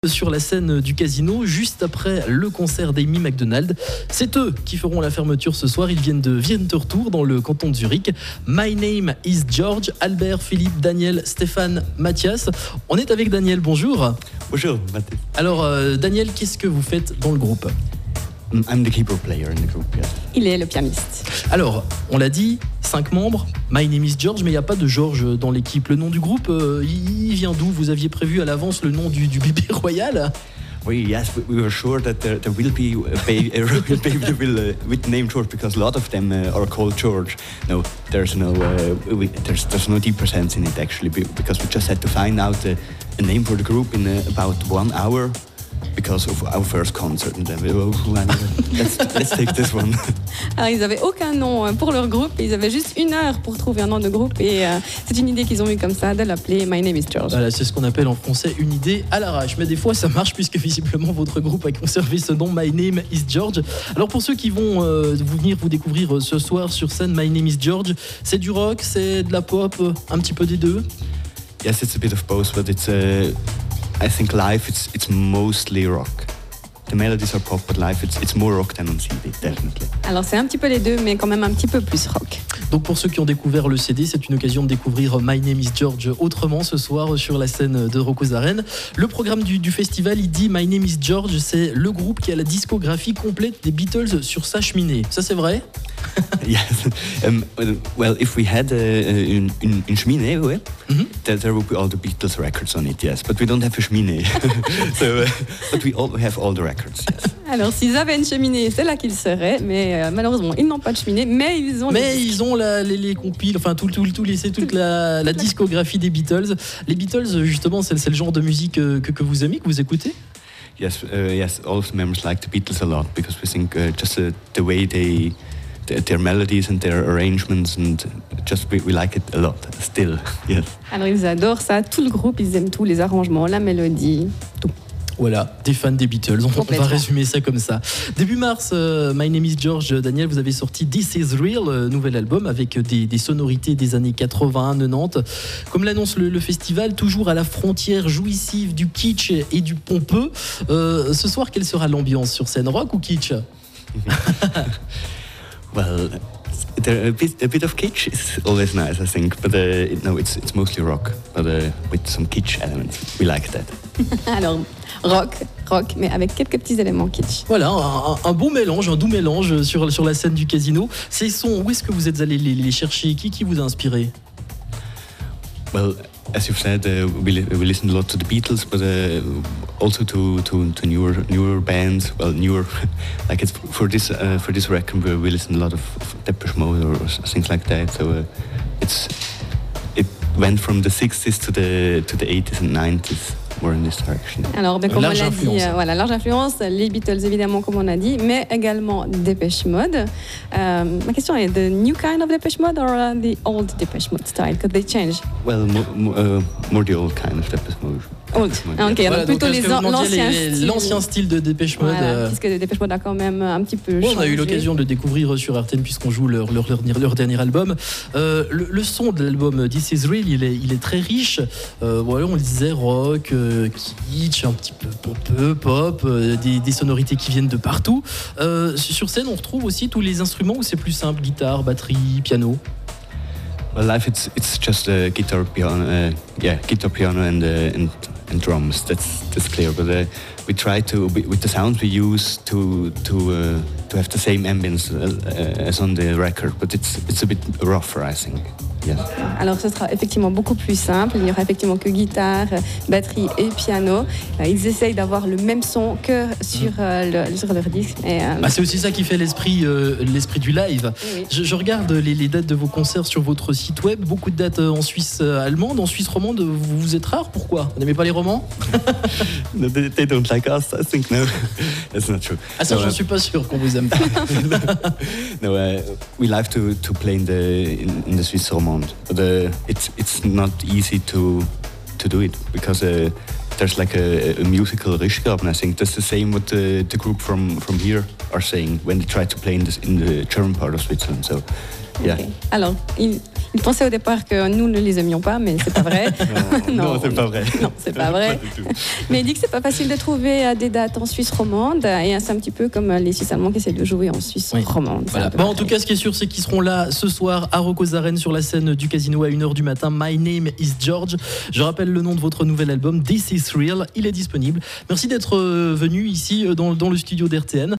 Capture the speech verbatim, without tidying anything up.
sur la scène du Casino, juste après le concert d'Amy Macdonald. C'est eux qui feront la fermeture ce soir. Ils viennent de Winterthur, dans le canton de Zurich. My name is George. Albert, Philippe, Daniel, Stéphane, Mathias. On est avec Daniel, bonjour. Bonjour, Mathias. Alors, euh, Daniel, qu'est-ce que vous faites dans le groupe ? I'm the keyboard player in the group, yes. Il est le pianiste. Alors, on l'a dit, cinq membres, My name is George, mais il n'y a pas de George dans l'équipe. Le nom du groupe, euh, il vient d'où ? Vous aviez prévu à l'avance le nom du, du bébé royal ? We, yes, we were sure that there, there will be a baby, a real baby that will, uh, with name George, because a lot of them uh, are called George. No, there's no, uh, we, there's, there's no deeper sense in it actually, because we just had to find out a, a name for the group in uh, about one hour. Because of our first concert, and then we were, let's, let's take this one. Alors, ils n'avaient aucun nom pour leur groupe, ils avaient juste une heure pour trouver un nom de groupe, et euh, c'est une idée qu'ils ont eue comme ça, de l'appeler My Name is George. Voilà, c'est ce qu'on appelle en français une idée à l'arrache. Mais des fois, ça marche, puisque visiblement, votre groupe a conservé ce nom, My Name is George. Alors, pour ceux qui vont euh, vous venir vous découvrir ce soir sur scène, My Name is George, c'est du rock, c'est de la pop, un petit peu des deux ? Yes, it's a bit of both, but it's uh, I think live it's it's mostly rock. The melodies are pop, but live it's it's more rock than on C D, definitely. Alors c'est un petit peu les deux, mais quand même un petit peu plus rock. Donc pour ceux qui ont découvert le C D, c'est une occasion de découvrir My Name is George autrement ce soir sur la scène de Rock aux Arènes. Le programme du, du festival, il dit My Name is George, c'est le groupe qui a la discographie complète des Beatles sur sa cheminée. Ça c'est vrai ? Yes. Um, well, if we had uh, une, une, une cheminée, ouais, mm-hmm. there, there would be all the Beatles records on it, yes. But we don't have a cheminée. so, uh, but we all have all the records, yes. Alors, s'ils avaient une cheminée, c'est là qu'ils seraient, mais euh, malheureusement, ils n'ont pas de cheminée, mais ils ont... Mais ils ont la, les, les compiles, enfin tout, tout, tout, c'est toute la, la discographie des Beatles. Les Beatles, justement, c'est, c'est le genre de musique que, que vous aimez, que vous écoutez ? Yes, uh, yes, all of the members like the Beatles a lot, because we think uh, just uh, the way they... their melodies and their arrangements, and just we, we like it a lot still. Yes. Alors ils adorent ça, tout le groupe, ils aiment tout, les arrangements, la mélodie, tout. Voilà, des fans des Beatles, on, on va résumer ça comme ça. Début mars, euh, My Name is George, Daniel, vous avez sorti This is Real, euh, nouvel album avec des, des sonorités des années quatre-vingts quatre-vingt-dix. Comme l'annonce le, le festival, toujours à la frontière jouissive du kitsch et du pompeux. Euh, ce soir, quelle sera l'ambiance sur scène, rock ou kitsch ? Well, there, a bit a bit of kitsch is always nice, I think. But uh, no, it's it's mostly rock, but uh, with some kitsch elements. We like that. Alors, rock, rock, mais avec quelques petits éléments kitsch. Voilà, un, un bon mélange, un doux mélange sur sur la scène du Casino. Ces sons, où est-ce que vous êtes allé les, les chercher ? Qui qui vous a inspiré ? Well, as you've said, uh, we, we listen a lot to the Beatles, but uh, also to, to, to newer newer bands. Well, newer, like it's for this uh, for this record, we listen a lot of Depeche Mode or things like that. So uh, it's it went from the sixties to the to the eighties and nineties. More in this direction. Alors, ben, comme large on l'a influence. dit, euh, voilà, large influence, les Beatles évidemment, comme on a dit, mais également Depeche Mode. Euh, ma question est the new kind of Depeche Mode or uh, the old Depeche Mode style? Could they change? Well, more, more, uh, more the old kind of Depeche Mode. Old. Yeah. Ok, Voilà, donc plutôt donc, les, vous l'ancien les, style. l'ancien style de Depeche Mode. Voilà, euh... puisque Depeche Mode a quand même un petit peu bon, changé. on a eu l'occasion de découvrir sur R T N puisqu'on joue leur, leur, leur, leur dernier album. Euh, le, le son de l'album This is Real, il est, il est très riche. Euh, voilà, on le disait, rock, euh, kitsch, un petit peu pompeux, pop, euh, des, des sonorités qui viennent de partout. Euh, sur scène, on retrouve aussi tous les instruments où c'est plus simple, guitare, batterie, piano. Well, live it's it's just uh, guitar, piano, uh, yeah, guitar, piano, and uh, and and drums. That's that's clear. But uh, we try to with the sounds we use to to uh, to have the same ambience uh, as on the record. But it's it's a bit rougher, I think. Yes. Alors ce sera effectivement beaucoup plus simple, il n'y aura effectivement que guitare, batterie et piano. Ils essayent d'avoir le même son que sur, euh, le, sur leur disque. Et, euh... bah, c'est aussi ça qui fait l'esprit, euh, l'esprit du live. Oui, oui. Je, je regarde les, les dates de vos concerts sur votre site web, beaucoup de dates en Suisse euh, allemande, en Suisse romande, vous, vous êtes rare, pourquoi ? Vous n'aimez pas les romans ? No, they, they don't like us, I think, no. That's not true. Ah ça, no, j'en uh, suis pas sûr qu'on vous aime pas. no, uh, we like to, to play in the in, in the Swiss romande, but uh, it's it's not easy to to do it because uh, there's like a, a musical Rischgraben. I think that's the same what the, the group from, from here are saying when they try to play in, this, in the German part of Switzerland. So Yeah. Okay. Alors, il, il pensait au départ que nous ne les aimions pas, mais c'est pas vrai. non, non c'est pas vrai. Non, c'est pas vrai. Mais il dit que c'est pas facile de trouver euh, des dates en Suisse romande, et c'est un petit peu comme les Suisses allemands qui essaient de jouer en Suisse oui. romande. Voilà. Bon, en tout cas, ce qui est sûr, c'est qu'ils seront là ce soir à Rockosaren sur la scène du casino à une heure du matin. My Name is George. Je rappelle le nom de votre nouvel album, This is Real. Il est disponible. Merci d'être venu ici dans, dans le studio d'R T N.